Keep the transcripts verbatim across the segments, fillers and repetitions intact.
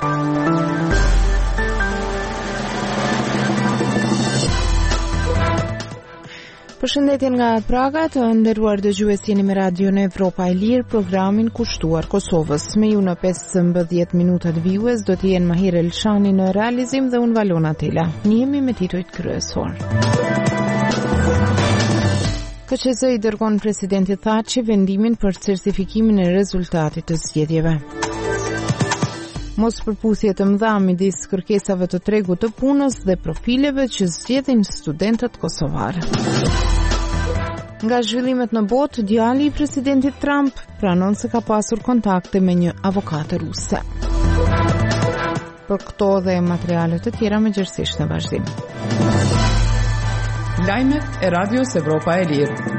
Përshëndetje nga Praga, të nderuar dëgjues, jeni me radion Evropa e Lirë, programin kushtuar Kosovës. Me ju në pesëmbëdhjetë minutat vijues do të jenë Mahir Elshani në realizim dhe unë Valona Tela. Njihemi me titujt kryesor. K Q Z i dërgon presidentit Thaçi vendimin për certifikimin e rezultatit të zgjedhjeve. Mos përputhje të mëdha midis kërkesave të tregut të punës dhe profileve që zgjedhin studentët kosovar. Nga zhvillimet në botë, djali i presidentit Trump pranon se ka pasur kontakte me një avokate ruse. Për këto dhe materiale të tjera mëngjesisht në vazhdim. Lajmet e Radios Evropa e Lirë.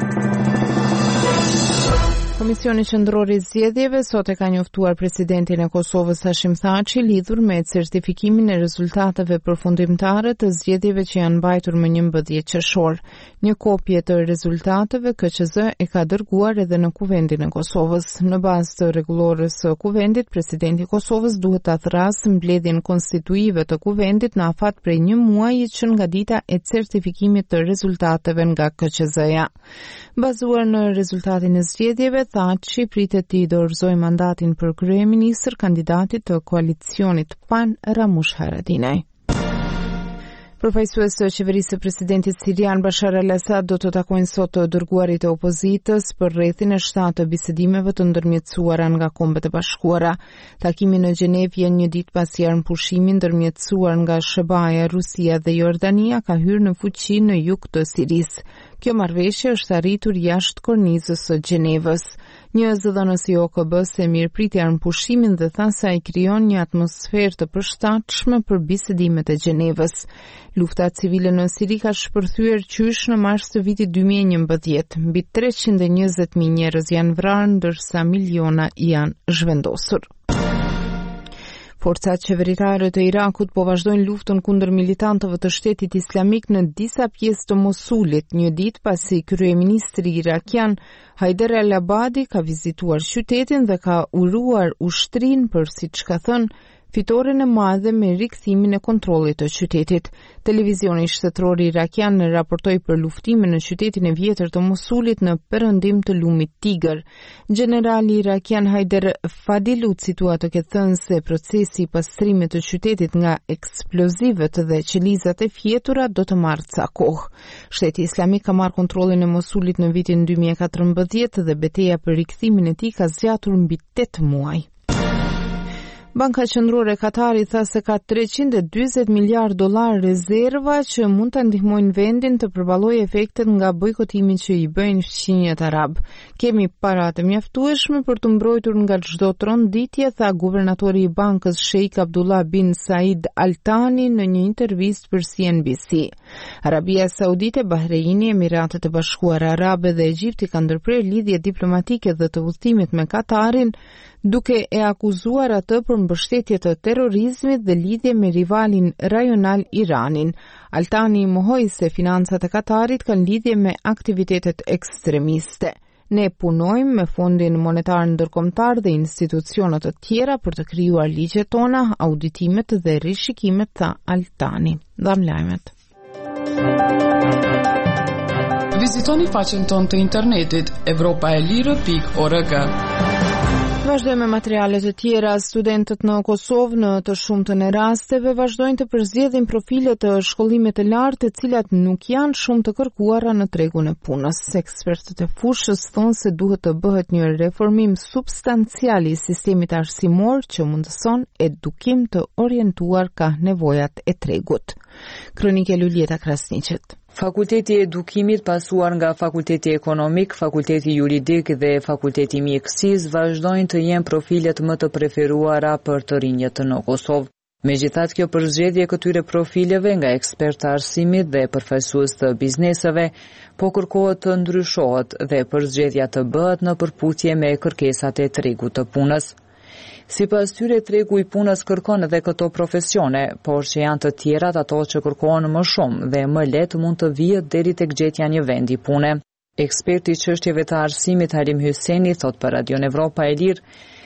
Komisioni Qendror i Zgjedhjeve sot e ka njoftuar presidentin e Kosovës Hashim Thaçi lidhur me certifikimin e rezultateve përfundimtare të zgjedhjeve që janë mbajtur më njëmbëdhjetë qershor. Një kopje të rezultateve K Q Z e ka dërguar edhe në Kuvendin e Kosovës. Në bazë të rregullores së Kuvendit, presidenti i Kosovës duhet ta thrasë mbledhjen konstituive të Kuvendit në afat prej një muaji që nga dita e certifikimit të rezultateve nga K Q Z-ja. Bazuar në rezultatin e zgjedhjeve, Thaçi pritet të i dorëzojë mandatin për kryeministër kandidatit të koalicionit PAN Ramush Haradinaj. Përfaqësues të qeverisë së presidentit sirian Bashar al-Assad do të takojnë sot të dërguarit e opozitës për rrethin e shtatë të bisedimeve të ndërmjetësuara nga Kombet e Bashkuara. Takimi në Gjenevë vjen një ditë pasi armëpushimi ndërmjetësuar nga S B A-ja, Rusia dhe Jordania ka hyrë në fuqi në jug të Sirisë. Kjo marrëveshje është arritur jashtë kornizës së Gjenevës. Një zëdhënës i O K B-s e mirëpriti armëpushimin dhe tha se ai krijon një atmosferë të përshtatshme për bisedimet e Gjenevës. Lufta civile në Siri ka shpërthyer qysh në mars të vitit dy mijë e njëmbëdhjetë. Mbi treqind e njëzet mijë njerëz janë vrarë ndërsa miliona janë zhvendosur. Forcat qeveritare të Irakut po vazhdojnë luftën kundër militantëve të Shtetit Islamik në disa pjesë të Mosulit, një ditë pasi kryeministri irakian Haider al-Abadi ka vizituar qytetin dhe ka uruar ushtrinë për, siç ka thënë, fitoren e madhe me rikthimin e kontrollit të qytetit. Televizioni shtetëror irakian raportoi për luftimin në qytetin e vjetër të Mosulit në perëndim të lumit Tigër. Generali irakian Haider Fadil u citua të ketë thënë se procesi i pastrimit të qytetit nga eksplozivet dhe qelizat e fjetura do të marrë ca kohë. Shteti Islamik ka marrë kontrollin e Mosulit në vitin dy mijë e katërmbëdhjetë dhe betejë për rikthimin e tij ka zgjatur mbi tetë muaj. Banka Qendrore e Katarit tha se ka treqind e dyzet miliardë dollar rezerva që mund të ndihmojnë vendin të përballojë efektet nga bojkotimi që i bëjnë fqinjet arab. Kemi para të mjaftueshme për të mbrojtur nga çdo tronditje, tha guvernatori i bankës Sheikh Abdullah bin Said Al Thani në një intervistë për C N B C. Arabia Saudite, Bahreini, Emiratet e Bashkuara Arabe dhe Egjipti kanë ndërprerë lidhje diplomatike dhe të udhëtimit me Katarin, duke e akuzuar atë për mbështetje të terrorizmit dhe lidhje me rivalin rajonal Iranin. Altani mohoi se financat e Katarit kanë lidhje me aktivitetet ekstremiste. Ne punojmë me Fondin Monetar Ndërkombëtar dhe institucione të tjera për të krijuar ligjet tona, auditimet dhe rishikimet, tha Altani. Dham lajmet. Vizitoni faqen tonë të internetit evropa e lirë pikë org. Vazhdojmë me materiale të tjera. Studentët në Kosovë në të shumtën e rasteve vazhdojnë të përzgjedhin profile të shkollimit të lartë, të cilat nuk janë shumë të kërkuara në tregun e punës. Ekspertët e fushës thonë se duhet të bëhet një reformim substancial i sistemit arsimor që mundëson edukim të orientuar ka nevojat e tregut. Kronike Lulieta Krasniqet. Fakulteti i Edukimit pasuar nga Fakulteti Ekonomik, Fakulteti Juridik dhe Fakulteti Mjekësisë vazhdojnë të jenë profilet më të preferuara për të rinjët në Kosovë. Megjithatë, kjo përzgjedhje këtyre profileve nga ekspertë arsimit dhe përfaqësues të bizneseve po kërkohet të ndryshohet dhe përzgjedhja të bëhet në përputhje me kërkesat e tregut të punës. Sipas tyre, tregu i punës kërkon edhe këto profesione, por që janë të tjerat ato që kërkojnë më shumë dhe më lehtë mund të vihet deri tek gjetja një vendi pune. Eksperti i çështjeve të arsimit Halim Hyseni thot për Radion Evropa e Lirë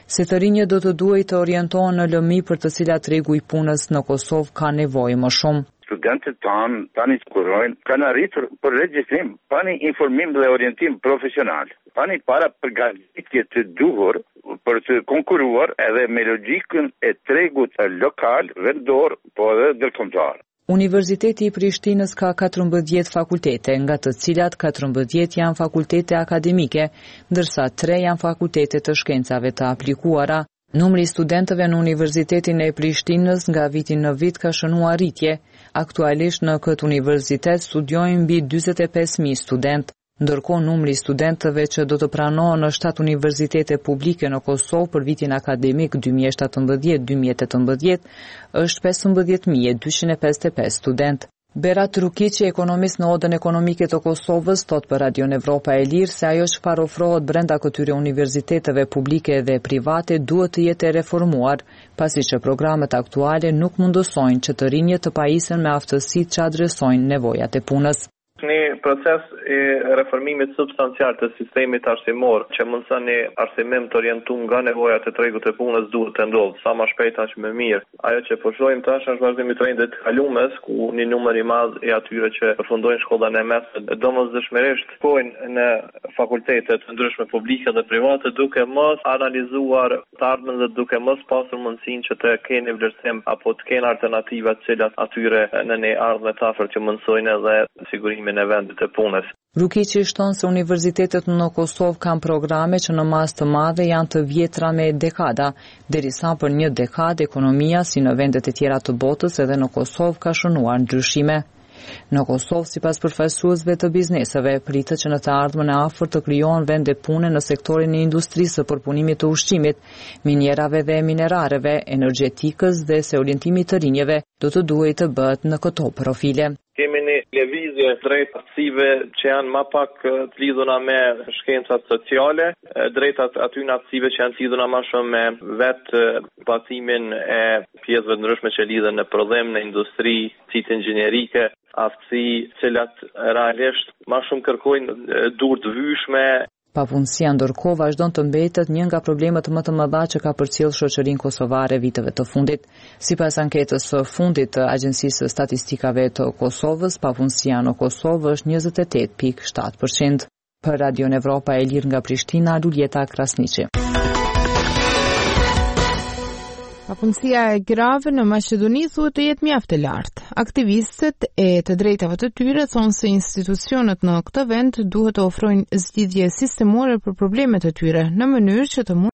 se të rinjët do të duhej të orientohen në lëmi për të cilat tregu i punës në Kosovë ka nevojë më shumë. Studentët tanë tani kurrojnë, kanë arritur për regjistrim, pani informim dhe orientim profesional, pani para përgatitje të duhur për të konkuruar edhe me logjikën e tregut lokal, vendor, po edhe ndërkombëtar. Universiteti i Prishtinës ka katërmbëdhjetë fakultete, nga të cilat katërmbëdhjetë janë fakultete akademike, ndërsa tre janë fakultete të shkencave të aplikuara. Numri i studentëve në Universitetin e Prishtinës nga viti në vit ka shënuar rritje. Aktualisht në këtë universitet studiojnë mbi dyzet e pesë mijë student, ndërkohë numri i studentëve që do të pranohen në shtatë universitete publike në Kosovë për vitin akademik dy mijë e shtatëmbëdhjetë dy mijë e tetëmbëdhjetë është pesëmbëdhjetë mijë e dyqind e pesëdhjetë e pesë student. Berat Rukiqi, ekonomist në Odën Ekonomike të Kosovës, thot për Radion Evropa e Lirë se ajo çfarë ofrohet brenda këtyre universiteteve publike dhe private duhet të jetë reformuar, pasi që programet aktuale nuk mundësojnë që të rinjët të pajisen me aftësitë që adresojnë nevojat e punës. Një proces i reformimit substancial të sistemit arsimor që mundson një arsimim të orientuar nga nevojat e tregut të punës duhet të ndodhë sa më shpejt aq më mirë. Ajo që po shohim tash është vazhdimi i trendit të kalumes ku një numër i madh i atyre që përfundojnë shkollat e mesme domosdoshmërisht shkojnë në fakultete të ndryshme publike dhe private duke mos analizuar të ardhmen dhe duke mos pasur mundësinë që të kenë vlerësim apo të kenë alternativa të cilat atyre në një ardhmë të afërt që mundsojnë edhe sigurimin në vendit e punës. Rukiqi shton se universitetet në Kosovë kanë programe që në masë të madhe janë të vjetra me dekada, derisa për një dekadë ekonomia si në vendet e tjera të botës edhe në Kosovë ka shënuar ndryshime. Në Kosovë, sipas përfaqësuesve të bizneseve, pritet që në të ardhmen e afërt të krijohen vende pune në sektorin e industrisë së përpunimit të ushqimit, minierave dhe minerareve, energjetikës dhe se orientimi të rinjeve do të duhet të bëhet në këto profile. Kemi një lëvizje drejt aftësive që janë më pak të lidhura me shkencat sociale, drejt aty në aftësive që janë të lidhura më shumë me vetë batimin e pjesëve të ndryshme që lidhen në prodhim, në industri, citë inxhinierike, aftësi cilat realisht më shumë kërkojnë dur të vyshme. Papunësia ndërkohë vazhdon të mbetet një nga problemet më të mëdha që ka përcjell shoqërinë kosovare viteve të fundit. Sipas anketës së fundit të Agjencisë së Statistikave të Kosovës, papunësia në Kosovë është njëzet e tetë pikë shtatë përqind. Për Radion Evropa e Lirë nga Prishtina, Luljeta Krasniqi. Papunësia e grave në Maqedoni thuhet të jetë mjaft e lartë. Aktivistët e të drejtave të tyre thonë se institucionet në këtë vend duhet të ofrojnë zgjidhje sistemore për problemet e tyre në mënyrë që të